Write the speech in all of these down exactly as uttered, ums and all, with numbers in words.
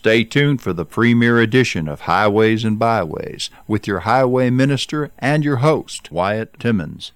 Stay tuned for the premiere edition of Highways and Byways with your highway minister and your host, Wyatt Timmons.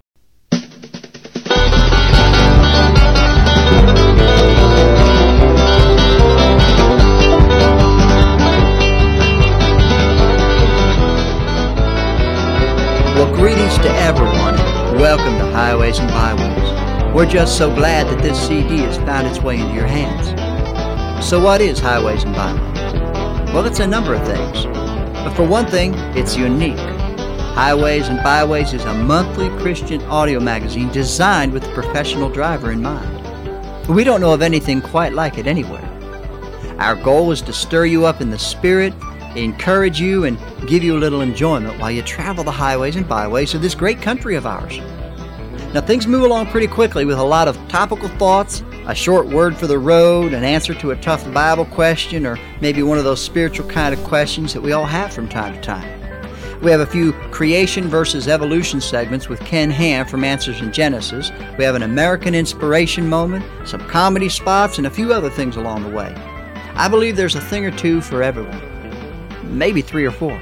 Well, greetings to everyone. Welcome to Highways and Byways. We're just so glad that this C D has found its way into your hands. So what is Highways and Byways? Well, it's a number of things. But for one thing, it's unique. Highways and Byways is a monthly Christian audio magazine designed with the professional driver in mind. We don't know of anything quite like it anywhere. Our goal is to stir you up in the spirit, encourage you, and give you a little enjoyment while you travel the highways and byways of this great country of ours. Now, things move along pretty quickly with a lot of topical thoughts, a short word for the road, an answer to a tough Bible question, or maybe one of those spiritual kind of questions that we all have from time to time. We have a few creation versus evolution segments with Ken Ham from Answers in Genesis. We have an American inspiration moment, some comedy spots, and a few other things along the way. I believe there's a thing or two for everyone. Maybe three or four.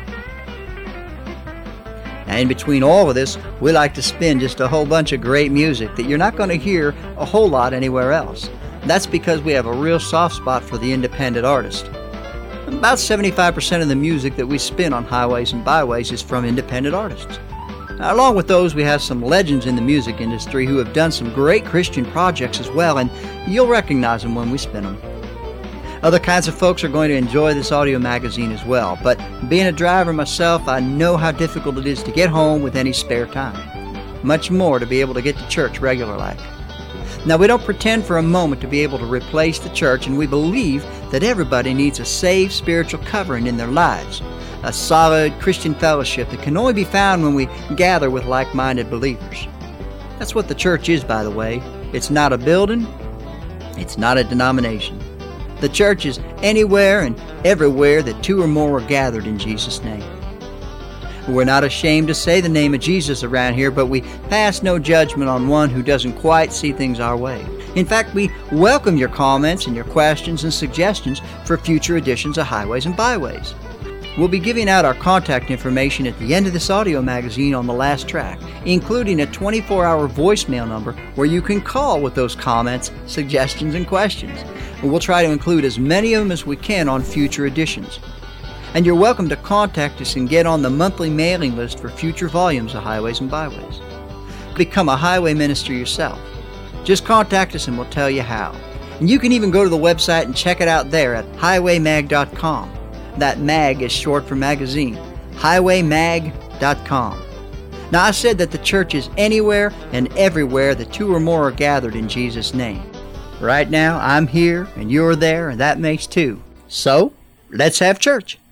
Now, in between all of this, we like to spin just a whole bunch of great music that you're not going to hear a whole lot anywhere else. That's because we have a real soft spot for the independent artist. About seventy-five percent of the music that we spin on Highways and Byways is from independent artists. Now, along with those, we have some legends in the music industry who have done some great Christian projects as well, and you'll recognize them when we spin them. Other kinds of folks are going to enjoy this audio magazine as well, but being a driver myself, I know how difficult it is to get home with any spare time. Much more to be able to get to church regular-like. Now, we don't pretend for a moment to be able to replace the church, and we believe that everybody needs a safe spiritual covering in their lives, a solid Christian fellowship that can only be found when we gather with like-minded believers. That's what the church is, by the way. It's not a building. It's not a denomination. The church is anywhere and everywhere that two or more are gathered in Jesus' name. We're not ashamed to say the name of Jesus around here, but we pass no judgment on one who doesn't quite see things our way. In fact, we welcome your comments and your questions and suggestions for future editions of Highways and Byways. We'll be giving out our contact information at the end of this audio magazine on the last track, including a twenty-four hour voicemail number where you can call with those comments, suggestions, and questions. And we'll try to include as many of them as we can on future editions. And you're welcome to contact us and get on the monthly mailing list for future volumes of Highways and Byways. Become a highway minister yourself. Just contact us and we'll tell you how. And you can even go to the website and check it out there at highway mag dot com. That mag is short for magazine. highway mag dot com. Now, I said that the church is anywhere and everywhere that two or more are gathered in Jesus' name. Right now, I'm here and you're there, and that makes two. So, let's have church.